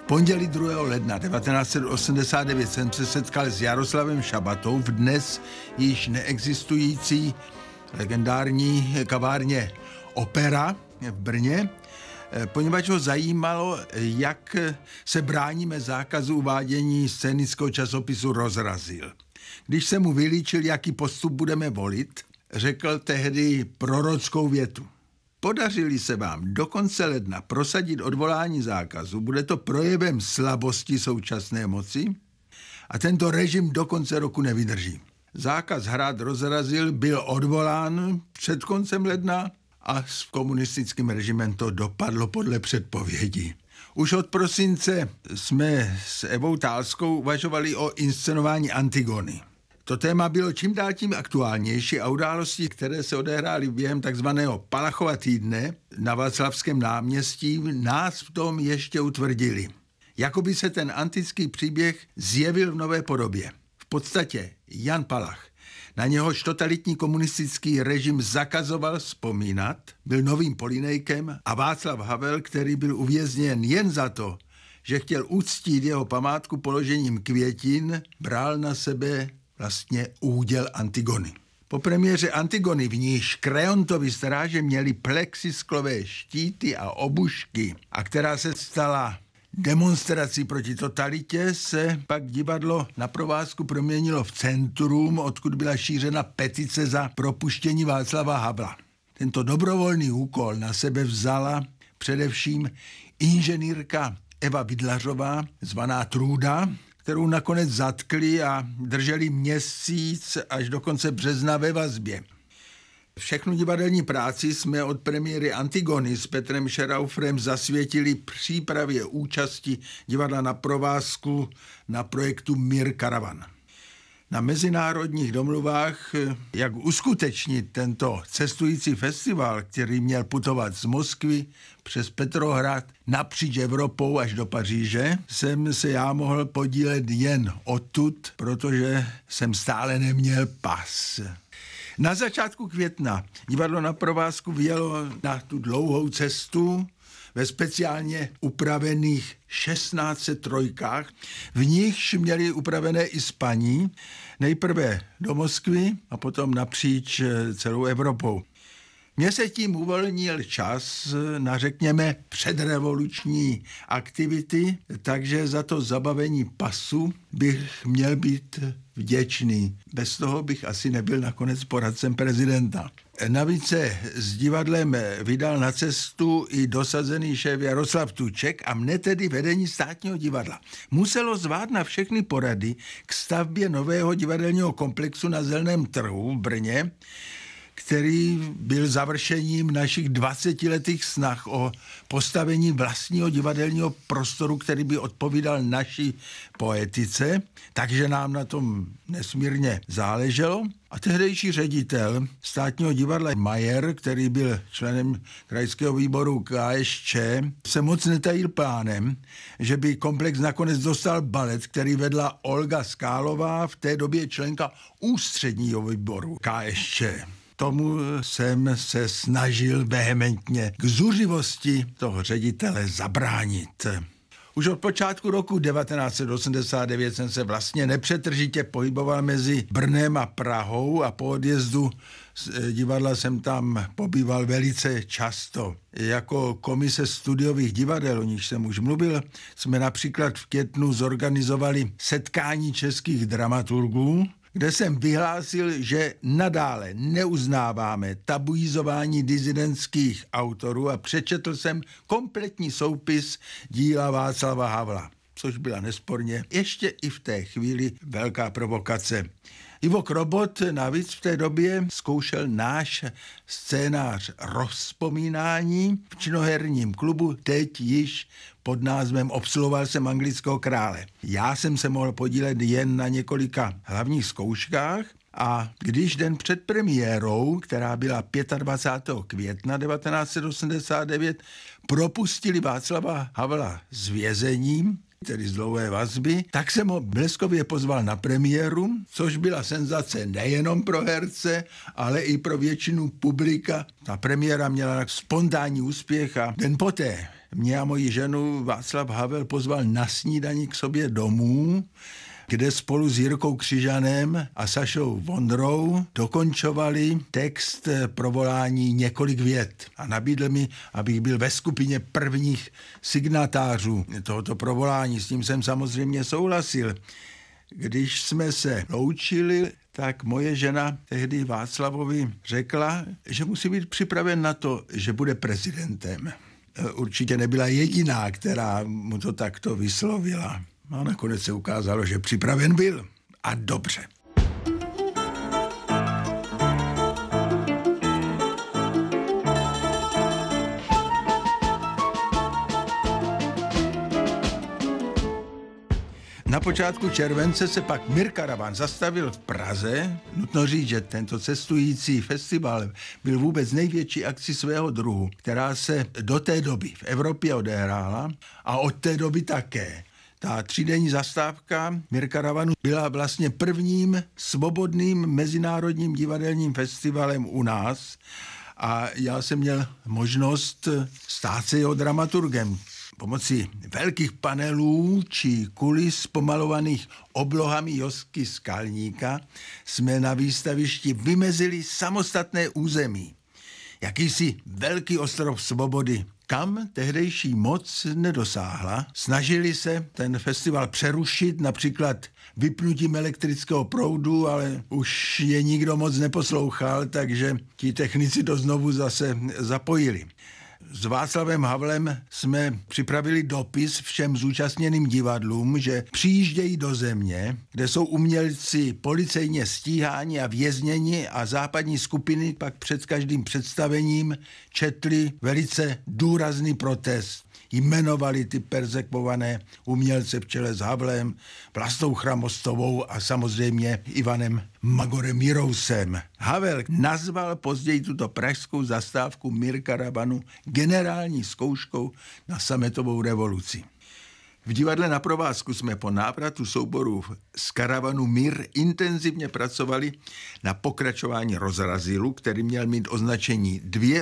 Pondělí 2. ledna 1989 jsem se setkal s Jaroslavem Šabatou v dnes již neexistující legendární kavárně Opera v Brně, poněvadž ho zajímalo, jak se bráníme zákazu uvádění scénického časopisu Rozrazil. Když jsem mu vylíčil, jaký postup budeme volit, řekl tehdy prorockou větu. Podařili se vám do konce ledna prosadit odvolání zákazu, bude to projevem slabosti současné moci a tento režim do konce roku nevydrží. Zákaz hrát Rozrazil byl odvolán před koncem ledna a s komunistickým režimem to dopadlo podle předpovědí. Už od prosince jsme s Evou Tálskou uvažovali o inscenování Antigony. To téma bylo čím dál tím aktuálnější a události, které se odehrály během takzvaného Palachova týdne na Václavském náměstí, nás v tom ještě utvrdili. Jakoby se ten antický příběh zjevil v nové podobě. V podstatě Jan Palach, na něhož totalitní komunistický režim zakazoval vzpomínat, byl novým Polínejkem a Václav Havel, který byl uvězněn jen za to, že chtěl uctít jeho památku položením květin, bral na sebe vlastně úděl Antigony. Po premiéře Antigony, v níž Kreontovi stráže měli plexisklové štíty a obušky a která se stala demonstrací proti totalitě, se pak divadlo na provázku proměnilo v centrum, odkud byla šířena petice za propuštění Václava Havla. Tento dobrovolný úkol na sebe vzala především inženýrka Eva Vidlařová, zvaná Trůda, kterou nakonec zatkli a drželi měsíc až do konce března ve vazbě. Všechnu divadelní práci jsme od premiéry Antigony s Petrem Šeraufrem zasvětili přípravě účasti divadla na provázku na projektu Mír Karavan. Na mezinárodních domluvách, jak uskutečnit tento cestující festival, který měl putovat z Moskvy přes Petrohrad napříč Evropou až do Paříže, jsem se já mohl podílet jen odtud, protože jsem stále neměl pas. Na začátku května divadlo na provázku vyjelo na tu dlouhou cestu ve speciálně upravených 16 trojkách, v nichž měli upravené i spaní, nejprve do Moskvy a potom napříč celou Evropou. Mně se tím uvolnil čas na, řekněme, předrevoluční aktivity, takže za to zabavení pasu bych měl být vděčný. Bez toho bych asi nebyl nakonec poradcem prezidenta. Navíc se s divadlem vydal na cestu i dosazený šéf Jaroslav Tuček a mne tedy vedení státního divadla muselo zvát na všechny porady k stavbě nového divadelního komplexu na Zeleném trhu v Brně, který byl završením našich 20letých snah o postavení vlastního divadelního prostoru, který by odpovídal naší poetice, takže nám na tom nesmírně záleželo. A tehdejší ředitel státního divadla Majer, který byl členem krajského výboru KSČ, se moc netajil plánem, že by komplex nakonec dostal balet, který vedla Olga Skálová, v té době členka ústředního výboru KSČ. Tomu jsem se snažil vehementně k zuřivosti toho ředitele zabránit. Už od počátku roku 1989 jsem se vlastně nepřetržitě pohyboval mezi Brnem a Prahou a po odjezdu z divadla jsem tam pobýval velice často. Jako komise studiových divadel, o nich jsem už mluvil, jsme například v květnu zorganizovali setkání českých dramaturgů, kde jsem vyhlásil, že nadále neuznáváme tabuizování disidentských autorů a přečetl jsem kompletní soupis díla Václava Havla, což byla nesporně ještě i v té chvíli velká provokace. Ivo Krobot navíc v té době zkoušel náš scénář Rozpomínání v činoherním klubu, teď již pod názvem Obsluhoval jsem anglického krále. Já jsem se mohl podílet jen na několika hlavních zkouškách a když den před premiérou, která byla 25. května 1989, propustili Václava Havla z vězení, tedy z dlouhé vazby, tak jsem ho bleskově pozval na premiéru, což byla senzace nejenom pro herce, ale i pro většinu publika. Ta premiéra měla spontánní úspěch a den poté mě a moji ženu Václav Havel pozval na snídani k sobě domů, kde spolu s Jirkou Křižanem a Sašou Vondrou dokončovali text pro volání Několik vět a nabídl mi, abych byl ve skupině prvních signatářů tohoto provolání. S tím jsem samozřejmě souhlasil. Když jsme se loučili, tak moje žena tehdy Václavovi řekla, že musí být připraven na to, že bude prezidentem. Určitě nebyla jediná, která mu to takto vyslovila. A nakonec se ukázalo, že připraven byl. A dobře. Na počátku července se pak Mir Karavan zastavil v Praze. Nutno říct, že tento cestující festival byl vůbec největší akcí svého druhu, která se do té doby v Evropě odehrála a od té doby také. Ta 3denní zastávka Mir Karavanu byla vlastně prvním svobodným mezinárodním divadelním festivalem u nás a já jsem měl možnost stát se jeho dramaturgem. Pomocí velkých panelů či kulis pomalovaných oblohami Josky Skalníka jsme na výstavišti vymezili samostatné území. Jakýsi velký ostrov svobody, kam tehdejší moc nedosáhla. Snažili se ten festival přerušit, například vypnutím elektrického proudu, ale už je nikdo moc neposlouchal, takže ti technici to znovu zase zapojili. S Václavem Havlem jsme připravili dopis všem zúčastněným divadlům, že přijíždějí do země, kde jsou umělci policejně stíháni a vězněni a západní skupiny pak před každým představením četli velice důrazný protest. Jmenovali ty perzekvované umělce v čele s Havlem, Vlastou Chramostovou a samozřejmě Ivanem Magorem Jirousem. Havel nazval později tuto pražskou zastávku Mir Karavanu generální zkouškou na sametovou revoluci. V divadle Na provázku jsme po návratu souborů z karavanu Mir intenzivně pracovali na pokračování Rozrazilu, který měl mít označení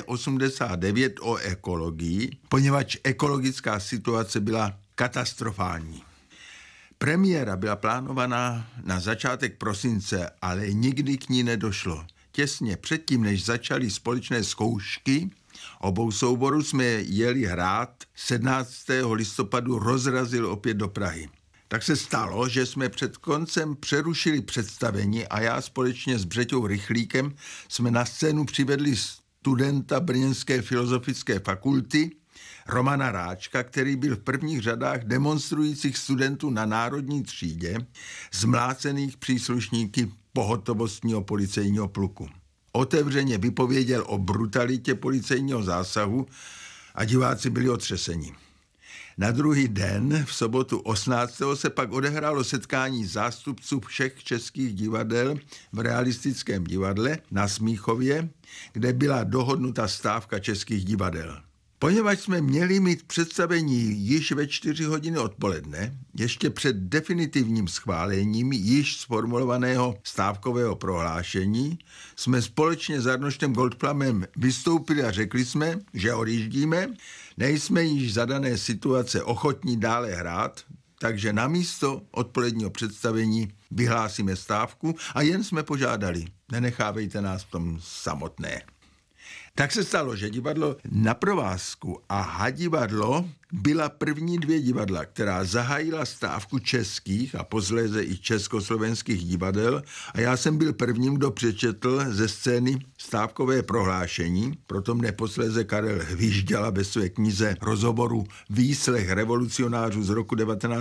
2,89 o ekologii, poněvadž ekologická situace byla katastrofální. Premiéra byla plánovaná na začátek prosince, ale nikdy k ní nedošlo. Těsně předtím, než začaly společné zkoušky obou souborů, jsme jeli hrát 17. listopadu Rozrazil opět do Prahy. Tak se stalo, že jsme před koncem přerušili představení a já společně s Břeťou Rychlíkem jsme na scénu přivedli studenta Brněnské filozofické fakulty Romana Ráčka, který byl v prvních řadách demonstrujících studentů na národní třídě, zmlácených příslušníky pohotovostního policejního pluku. Otevřeně vypověděl o brutalitě policejního zásahu a diváci byli otřeseni. Na druhý den, v sobotu 18. se pak odehrálo setkání zástupců všech českých divadel v Realistickém divadle na Smíchově, kde byla dohodnuta stávka českých divadel. Poněvadž jsme měli mít představení již ve 4 hodiny odpoledne, ještě před definitivním schválením již sformulovaného stávkového prohlášení, jsme společně s Arnoštem Goldplamem vystoupili a řekli jsme, že odjíždíme, nejsme již za dané situace ochotní dále hrát, takže na místo odpoledního představení vyhlásíme stávku a jen jsme požádali, nenechávejte nás v tom samotné. Tak se stalo, že divadlo Na provázku a Hadivadlo byla první 2 divadla, která zahájila stávku českých a posléze i československých divadel a já jsem byl prvním, kdo přečetl ze scény stávkové prohlášení, proto mne posléze Karel Hvížďala ve své knize rozhovoru Výslech revolucionářů z roku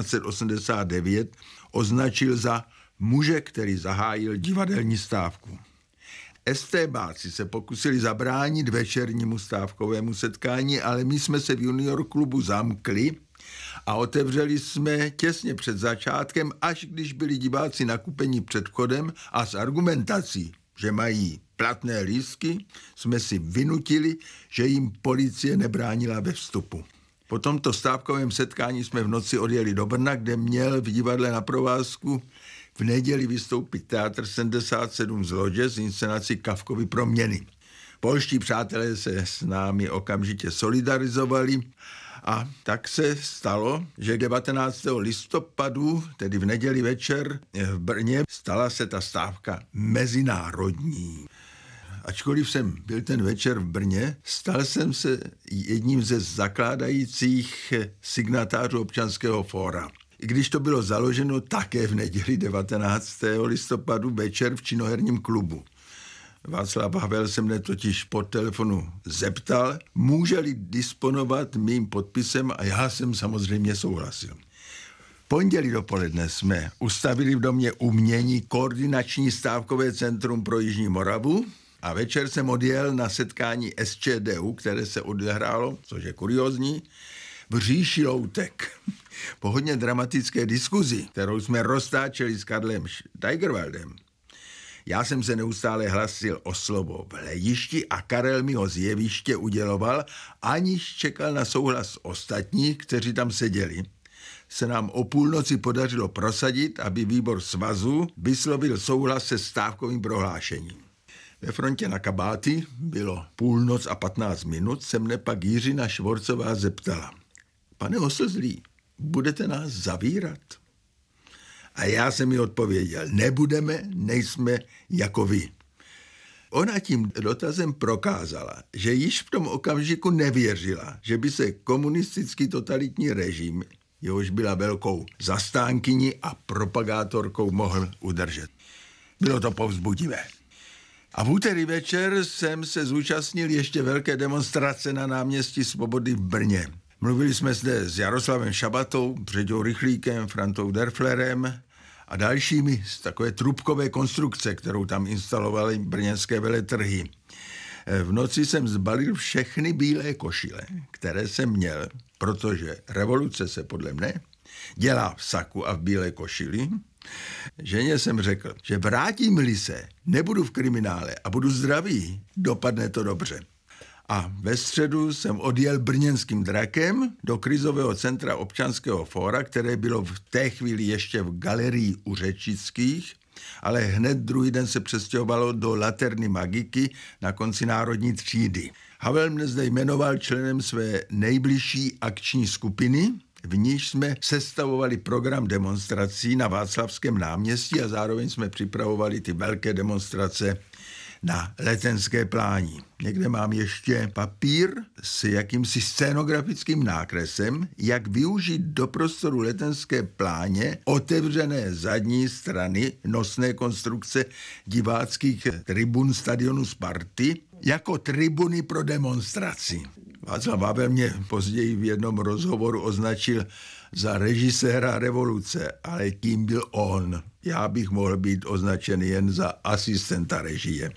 1989 označil za muže, který zahájil divadelní stávku. Estébáci se pokusili zabránit večernímu stávkovému setkání, ale my jsme se v junior klubu zamkli a otevřeli jsme těsně před začátkem, až když byli diváci nakupeni před vchodem a s argumentací, že mají platné lístky, jsme si vynutili, že jim policie nebránila ve vstupu. Po tomto stávkovém setkání jsme v noci odjeli do Brna, kde měl v divadle Na provázku v neděli vystoupit Teatr 77 z Lodže z inscenací Kafkovy Proměny. Polští přátelé se s námi okamžitě solidarizovali A tak se stalo, že 19. listopadu, tedy v neděli večer v Brně, stala se ta stávka mezinárodní. Ačkoliv jsem byl ten večer v Brně, stal jsem se jedním ze zakládajících signatářů Občanského fóra. I když to bylo založeno také v neděli 19. listopadu večer v činoherním klubu. Václav Havel se mne totiž po telefonu zeptal, může-li disponovat mým podpisem, a já jsem samozřejmě souhlasil. Pondělí dopoledne jsme ustavili v domě umění koordinační stávkové centrum pro Jižní Moravu a večer jsem odjel na setkání SČDU, které se odehrálo, což je kuriózní, v říši loutek. Po hodně dramatické diskuzi, kterou jsme roztáčeli s Karlem Steigerwaldem, já jsem se neustále hlasil o slovo v hledišti a Karel mi ho z jeviště uděloval, aniž čekal na souhlas ostatních, kteří tam seděli. Se nám o půlnoci podařilo prosadit, aby výbor svazu vyslovil souhlas se stávkovým prohlášením. Ve frontě na Kabáty bylo 12:15, se mne pak Jiřina Švorcová zeptala. Pane Oslzlý, budete nás zavírat? A já jsem jí odpověděl, nebudeme, nejsme jako vy. Ona tím dotazem prokázala, že již v tom okamžiku nevěřila, že by se komunistický totalitní režim, jehož byla velkou zastánkyní a propagátorkou, mohl udržet. Bylo to povzbudivé. A v úterý večer jsem se zúčastnil ještě velké demonstrace na náměstí Svobody v Brně. Mluvili jsme zde s Jaroslavem Šabatou, Břeďou Rychlíkem, Frantou Derflerem a dalšími z takové trubkové konstrukce, kterou tam instalovali brněnské veletrhy. V noci jsem zbalil všechny bílé košile, které jsem měl, protože revoluce se podle mne dělá v saku a v bílé košili. Ženě jsem řekl, že vrátím-li se, nebudu v kriminále a budu zdravý, dopadne to dobře. A ve středu jsem odjel brněnským drakem do krizového centra Občanského fóra, které bylo v té chvíli ještě v galerii u Řečických, ale hned druhý den se přestěhovalo do Laterny Magiky na konci Národní třídy. Havel mne zde jmenoval členem své nejbližší akční skupiny, v níž jsme sestavovali program demonstrací na Václavském náměstí a zároveň jsme připravovali ty velké demonstrace na Letenské pláni. Někde mám ještě papír s jakýmsi scénografickým nákresem, jak využít do prostoru Letenské pláně otevřené zadní strany nosné konstrukce diváckých tribun stadionu Sparty jako tribuny pro demonstraci. Václav Havel mě později v jednom rozhovoru označil za režiséra revoluce, ale tím byl on. Já bych mohl být označen jen za asistenta režie.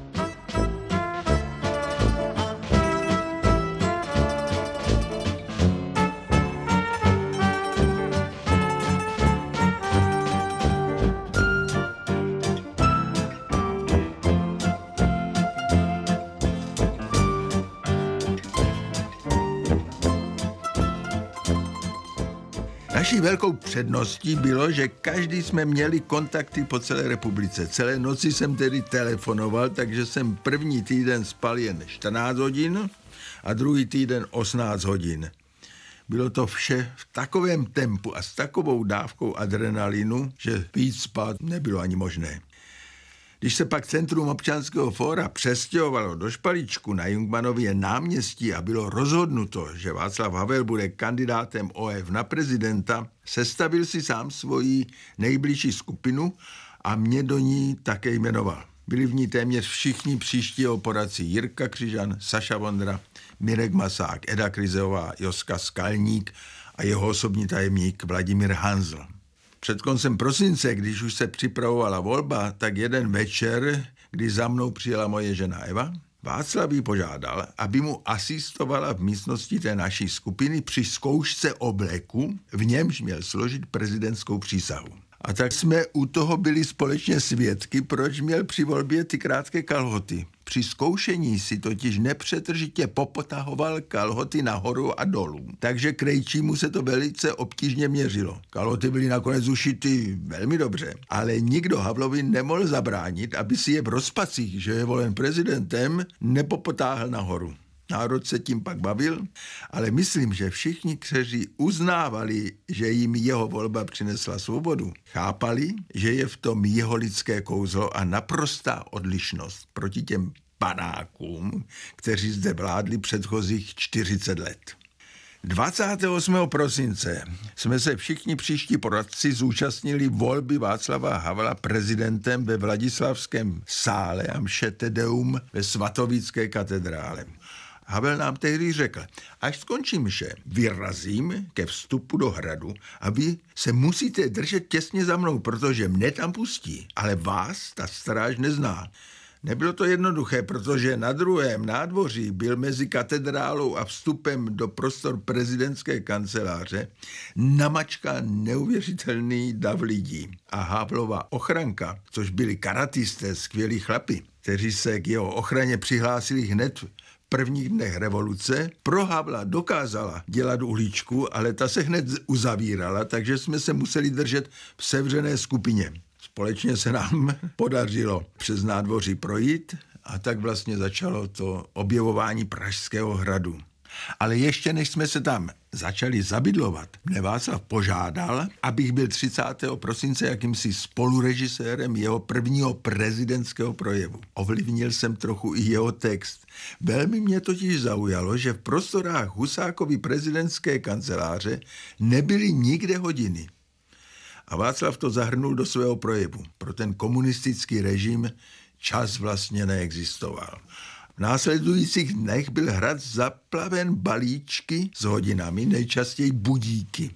Naší velkou předností bylo, že každý jsme měli kontakty po celé republice. Celé noci jsem tedy telefonoval, takže jsem první týden spal jen 14 hodin a druhý týden 18 hodin. Bylo to vše v takovém tempu a s takovou dávkou adrenalinu, že víc spát nebylo ani možné. Když se pak centrum Občanského fóra přestěhovalo do Špalíčku na Jungmannově náměstí a bylo rozhodnuto, že Václav Havel bude kandidátem OF na prezidenta, sestavil si sám svoji nejbližší skupinu a mě do ní také jmenoval. Byli v ní téměř všichni příští poradci: Jirka Křižan, Saša Vondra, Mirek Masák, Eda Kryzeová, Joska Skalník a jeho osobní tajemník Vladimír Hanzl. Před koncem prosince, když už se připravovala volba, tak jeden večer, kdy za mnou přijela moje žena Eva, Václav jí požádal, aby mu asistovala v místnosti té naší skupiny při zkoušce obleku, v němž měl složit prezidentskou přísahu. A tak jsme u toho byli společně svědky, proč měl při volbě ty krátké kalhoty. Při zkoušení si totiž nepřetržitě popotahoval kalhoty nahoru a dolů, takže Krejčímu se to velice obtížně měřilo. Kalhoty byly nakonec ušity velmi dobře, ale nikdo Havlovi nemohl zabránit, aby si je v rozpacích, že je volen prezidentem, nepopotáhl nahoru. Národ se tím pak bavil, ale myslím, že všichni, kteří uznávali, že jim jeho volba přinesla svobodu, chápali, že je v tom jeho lidské kouzlo a naprostá odlišnost proti těm panákům, kteří zde vládli předchozích 40 let. 28. prosince jsme se všichni příští poradci zúčastnili volby Václava Havla prezidentem ve Vladislavském sále a mše Te Deum ve Svatovícké katedrále. Havel nám tehdy řekl, až skončí mše, vyrazím ke vstupu do hradu a vy se musíte držet těsně za mnou, protože mne tam pustí, ale vás ta stráž nezná. Nebylo to jednoduché, protože na druhém nádvoří byl mezi katedrálou a vstupem do prostor prezidentské kanceláře namačkán neuvěřitelný dav lidí. A Havlova ochranka, což byli karatisté, skvělí chlapi, kteří se k jeho ochraně přihlásili hned v prvních dnech revoluce, pro Havla dokázala dělat uličku, ale ta se hned uzavírala, takže jsme se museli držet v sevřené skupině. Společně se nám podařilo přes nádvoří projít a tak vlastně začalo to objevování Pražského hradu. Ale ještě než jsme se tam začali zabydlovat, mne Václav požádal, abych byl 30. prosince jakýmsi spolurežisérem jeho prvního prezidentského projevu. Ovlivnil jsem trochu i jeho text. Velmi mě totiž zaujalo, že v prostorách Husákovy prezidentské kanceláře nebyly nikde hodiny. A Václav to zahrnul do svého projevu. Pro ten komunistický režim čas vlastně neexistoval. V následujících dnech byl hrad zaplaven balíčky s hodinami, nejčastěji budíky.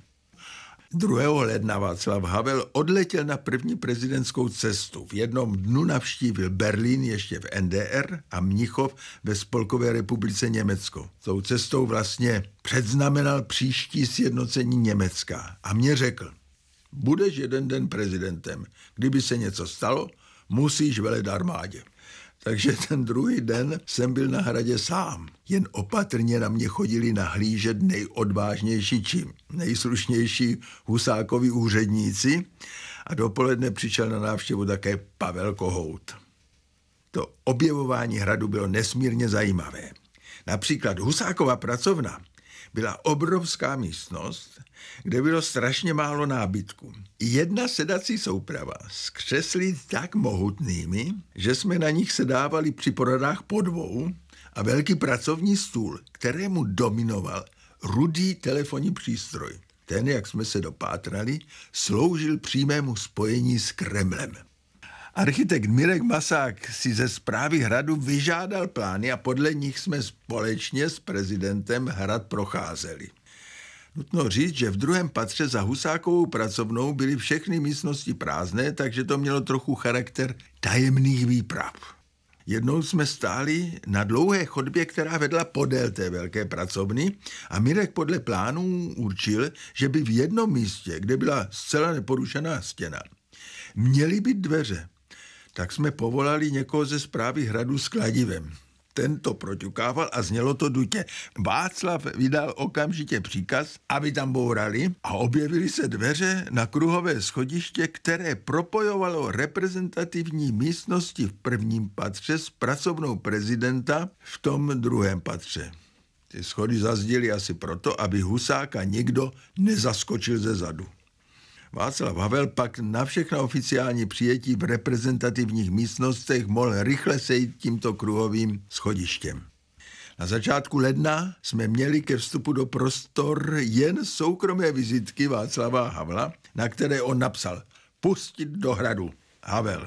2. ledna Václav Havel odletěl na první prezidentskou cestu. V jednom dnu navštívil Berlín ještě v NDR a Mnichov ve Spolkové republice Německo. Tou cestou vlastně předznamenal příští sjednocení Německa a mě řekl: budeš jeden den prezidentem. Kdyby se něco stalo, musíš velet armádě. Takže ten druhý den jsem byl na hradě sám. Jen opatrně na mě chodili nahlížet nejodvážnější či nejslušnější Husákovi úředníci a dopoledne přišel na návštěvu také Pavel Kohout. To objevování hradu bylo nesmírně zajímavé. Například Husákova pracovna byla obrovská místnost, kde bylo strašně málo nábytku. Jedna sedací souprava s křesly tak mohutnými, že jsme na nich sedávali při poradách po dvou, a velký pracovní stůl, kterému dominoval rudý telefonní přístroj. Ten, jak jsme se dopátrali, sloužil přímému spojení s Kremlem. Architekt Mirek Masák si ze správy hradu vyžádal plány a podle nich jsme společně s prezidentem hrad procházeli. Nutno říct, že v druhém patře za Husákovou pracovnou byly všechny místnosti prázdné, takže to mělo trochu charakter tajemných výprav. Jednou jsme stáli na dlouhé chodbě, která vedla podél té velké pracovny a Mirek podle plánů určil, že by v jednom místě, kde byla zcela neporušená stěna, měly být dveře. Tak jsme povolali někoho ze správy hradu s kladivem. Ten to proťukával a znělo to dutě. Václav vydal okamžitě příkaz, aby tam bourali a objevily se dveře na kruhové schodiště, které propojovalo reprezentativní místnosti v prvním patře s pracovnou prezidenta v tom druhém patře. Ty schody zazděly asi proto, aby Husáka nikdo nezaskočil ze zadu. Václav Havel pak na všechna oficiální přijetí v reprezentativních místnostech mohl rychle sejít tímto kruhovým schodištěm. Na začátku ledna jsme měli ke vstupu do prostor jen soukromé vizitky Václava Havla, na které on napsal: pustit do hradu, Havel.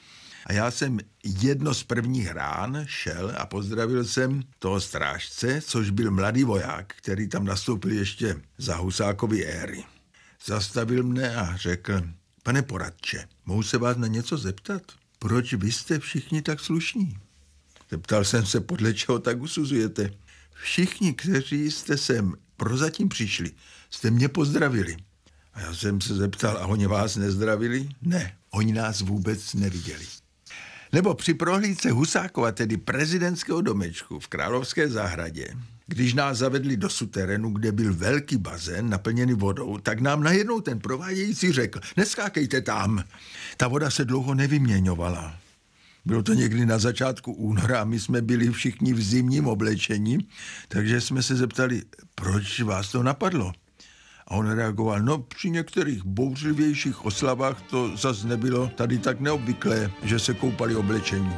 A já jsem jedno z prvních rán šel a pozdravil jsem toho strážce, což byl mladý voják, který tam nastoupil ještě za Husákovy éry. Zastavil mne a řekl: pane poradče, mohu se vás na něco zeptat? Proč vy jste všichni tak slušní? Zeptal jsem se, podle čeho tak usuzujete. Všichni, kteří jste sem prozatím přišli, jste mě pozdravili. A já jsem se zeptal: a oni vás nezdravili? Ne, oni nás vůbec neviděli. Nebo při prohlídce Husákova, tedy prezidentského domečku v Královské zahradě, když nás zavedli do suterénu, kde byl velký bazén naplněný vodou, tak nám najednou ten provádějící řekl: neskákejte tam, ta voda se dlouho nevyměňovala. Bylo to někdy na začátku února a my jsme byli všichni v zimním oblečení, takže jsme se zeptali, proč vás to napadlo? A on reagoval, no při některých bouřlivějších oslavách to zas nebylo tady tak neobvyklé, že se koupali oblečení.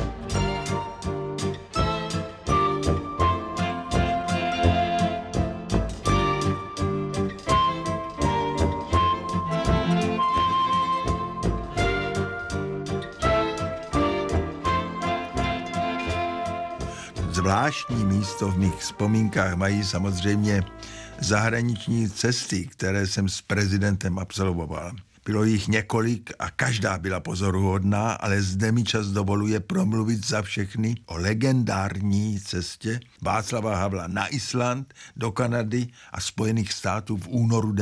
Zvláštní místo v mých vzpomínkách mají samozřejmě zahraniční cesty, které jsem s prezidentem absolvoval. Bylo jich několik a každá byla pozoruhodná, ale zde mi čas dovoluje promluvit za všechny o legendární cestě Václava Havla na Island, do Kanady a Spojených států v únoru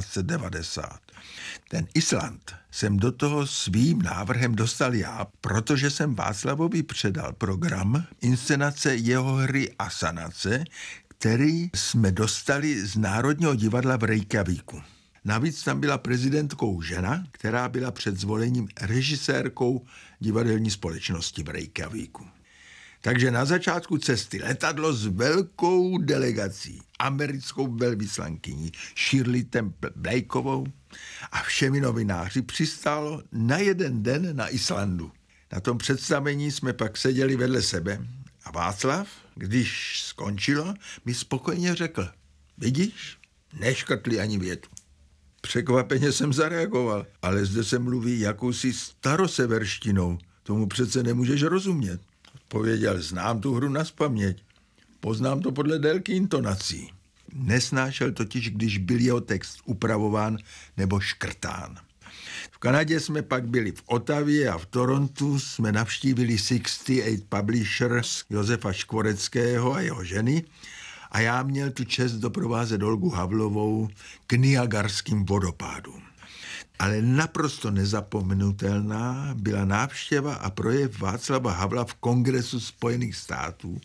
1990. Ten Island jsem do toho svým návrhem dostal já, protože jsem Václavovi předal program inscenace jeho hry Asanace, který jsme dostali z Národního divadla v Reykjavíku. Navíc tam byla prezidentkou žena, která byla před zvolením režisérkou divadelní společnosti v Reykjavíku. Takže na začátku cesty letadlo s velkou delegací, americkou velvyslankyní Shirley Temple Blakeovou a všemi novináři přistálo na jeden den na Islandu. Na tom představení jsme pak seděli vedle sebe a Václav, když skončilo, mi spokojeně řekl, vidíš, neškrtli ani větu. Překvapeně jsem zareagoval, ale zde se mluví jakousi staroseverštinou, tomu přece nemůžeš rozumět. Odpověděl, znám tu hru nazpaměť, poznám to podle délky intonací. Nesnášel totiž, když byl jeho text upravován nebo škrtán. V Kanadě jsme pak byli v Ottawě a v Torontu jsme navštívili 68 Publishers Josefa Škvoreckého a jeho ženy a já měl tu čest doprovázet Olgu Havlovou k Niagarským vodopádům. Ale naprosto nezapomenutelná byla návštěva a projev Václava Havla v Kongresu Spojených států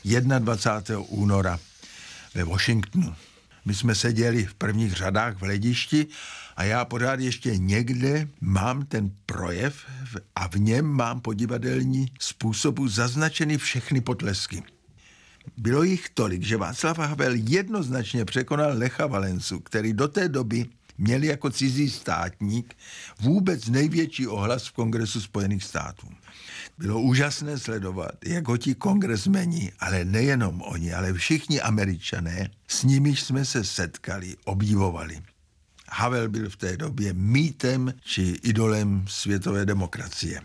21. února ve Washingtonu. My jsme seděli v prvních řadách v hledišti a já pořád ještě někde mám ten projev a v něm mám po divadelní způsobu zaznačeny všechny potlesky. Bylo jich tolik, že Václav Havel jednoznačně překonal Lecha Valencu, který do té doby měl jako cizí státník vůbec největší ohlas v Kongresu Spojených států. Bylo úžasné sledovat, jak ho ti kongresmeni, ale nejenom oni, ale všichni Američané, s nimiž jsme se setkali, obdivovali. Havel byl v té době mýtem či idolem světové demokracie.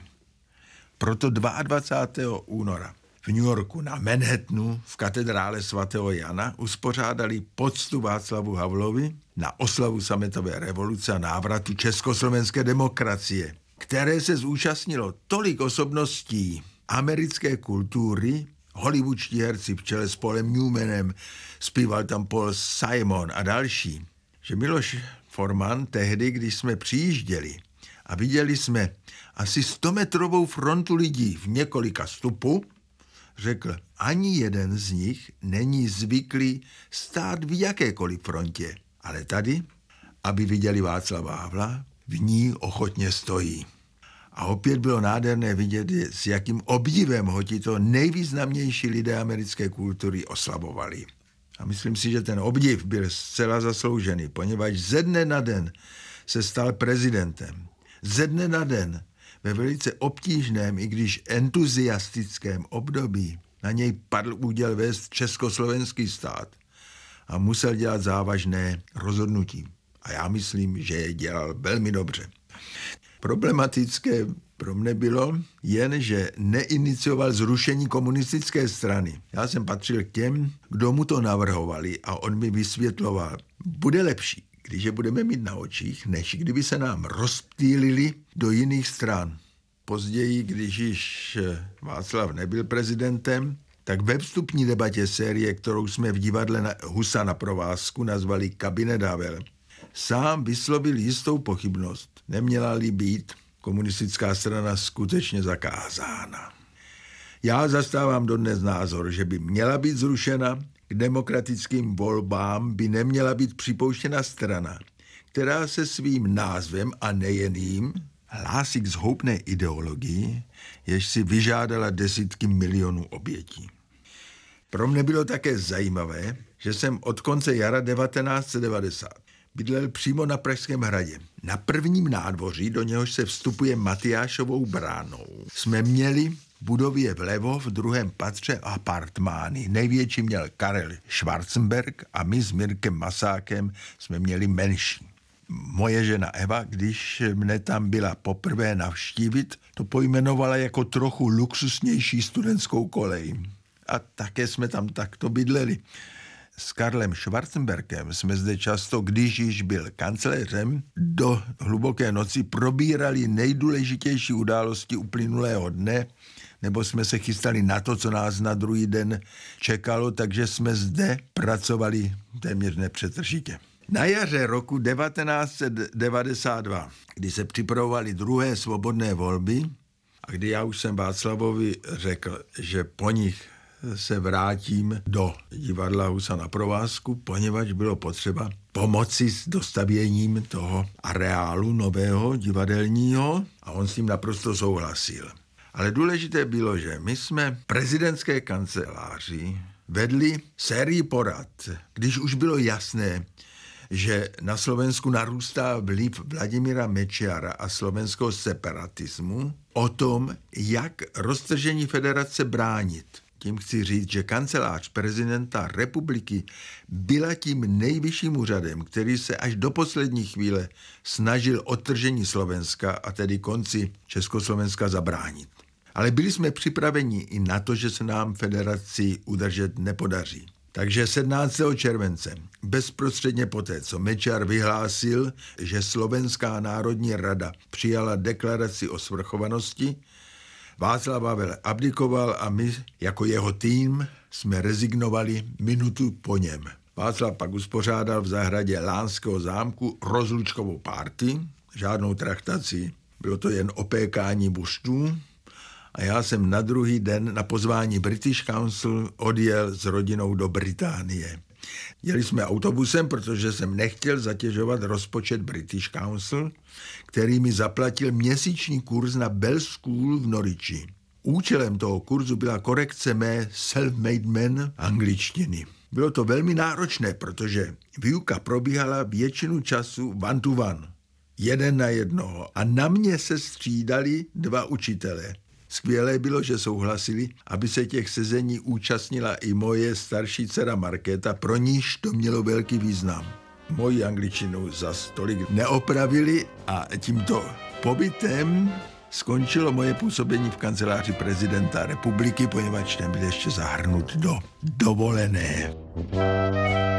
Proto 22. února v New Yorku na Manhattanu v katedrále svatého Jana uspořádali poctu Václavu Havlovi na oslavu sametové revoluce a návratu československé demokracie, které se zúčastnilo tolik osobností americké kultury, hollywoodští herci v čele s Paulem Newmanem, zpíval tam Paul Simon a další, že Miloš Forman tehdy, když jsme přijížděli a viděli jsme asi 100-metrovou frontu lidí v několika stupu, řekl, ani jeden z nich není zvyklý stát v jakékoliv frontě, ale tady, aby viděli Václava Havla, v ní ochotně stojí. A opět bylo nádherné vidět, s jakým obdivem ho tito nejvýznamnější lidé americké kultury oslavovali. A myslím si, že ten obdiv byl zcela zasloužený, poněvadž ze dne na den se stal prezidentem. Ze dne na den ve velice obtížném, i když entuziastickém období na něj padl úděl vést československý stát a musel dělat závažné rozhodnutí. A já myslím, že je dělal velmi dobře. Problematické pro mne bylo jen, že neinicioval zrušení komunistické strany. Já jsem patřil k těm, kdo mu to navrhovali a on mi vysvětloval, bude lepší, když je budeme mít na očích, než kdyby se nám rozptýlili do jiných stran. Později, když již Václav nebyl prezidentem, tak ve vstupní debatě série, kterou jsme v divadle Husa na provázku nazvali Kabinet Havel, sám vyslovil jistou pochybnost, neměla-li být komunistická strana skutečně zakázána. Já zastávám dodnes názor, že by měla být zrušena, k demokratickým volbám by neměla být připouštěna strana, která se svým názvem a nejen jím, hlásí k zhoubné ideologii, jež si vyžádala desítky milionů obětí. Pro mne bylo také zajímavé, že jsem od konce jara 1990 bydlel přímo na Pražském hradě. Na prvním nádvoří, do něhož se vstupuje Matyášovou bránou, jsme měli v budově vlevo v druhém patře apartmány. Největší měl Karel Schwarzenberg a my s Mirkem Masákem jsme měli menší. Moje žena Eva, když mne tam byla poprvé navštívit, to pojmenovala jako trochu luxusnější studentskou kolej. A také jsme tam takto bydleli. S Karlem Schwarzenbergem jsme zde často, když již byl kancléřem, do hluboké noci probírali nejdůležitější události uplynulého dne, nebo jsme se chystali na to, co nás na druhý den čekalo, takže jsme zde pracovali téměř nepřetržitě. Na jaře roku 1992, kdy se připravovaly druhé svobodné volby a kdy já už jsem Václavovi řekl, že po nich se vrátím do divadla Husa na provázku, poněvadž bylo potřeba pomoci s dostavěním toho areálu nového divadelního a on s tím naprosto souhlasil. Ale důležité bylo, že my jsme v prezidentské kanceláři vedli sérii porad, když už bylo jasné, že na Slovensku narůstá vliv Vladimíra Mečiara a slovenského separatismu, o tom, jak roztržení federace bránit. Tím chci říct, že kancelář prezidenta republiky byla tím nejvyšším úřadem, který se až do poslední chvíle snažil odtržení Slovenska a tedy konci Československa zabránit. Ale byli jsme připraveni i na to, že se nám federaci udržet nepodaří. Takže 17. července, bezprostředně poté, co Mečiar vyhlásil, že Slovenská národní rada přijala deklaraci o svrchovanosti, Václav Havel abdikoval a my jako jeho tým jsme rezignovali minutu po něm. Václav pak uspořádal v zahradě Lánského zámku rozlučkovou party, žádnou traktaci, bylo to jen opékání buštů a já jsem na druhý den na pozvání British Council odjel s rodinou do Británie. Jeli jsme autobusem, protože jsem nechtěl zatěžovat rozpočet British Council, který mi zaplatil měsíční kurz na Bell School v Norwichi. Účelem toho kurzu byla korekce mé self-made man angličtiny. Bylo to velmi náročné, protože výuka probíhala většinu času one to one, jeden na jednoho a na mě se střídali dva učitelé. Skvělé bylo, že souhlasili, aby se těch sezení účastnila i moje starší dcera Markéta, pro níž to mělo velký význam. Moji angličtinu zas tolik neopravili a tímto pobytem skončilo moje působení v kanceláři prezidenta republiky, poněvadž nebyl ještě zahrnut do dovolené.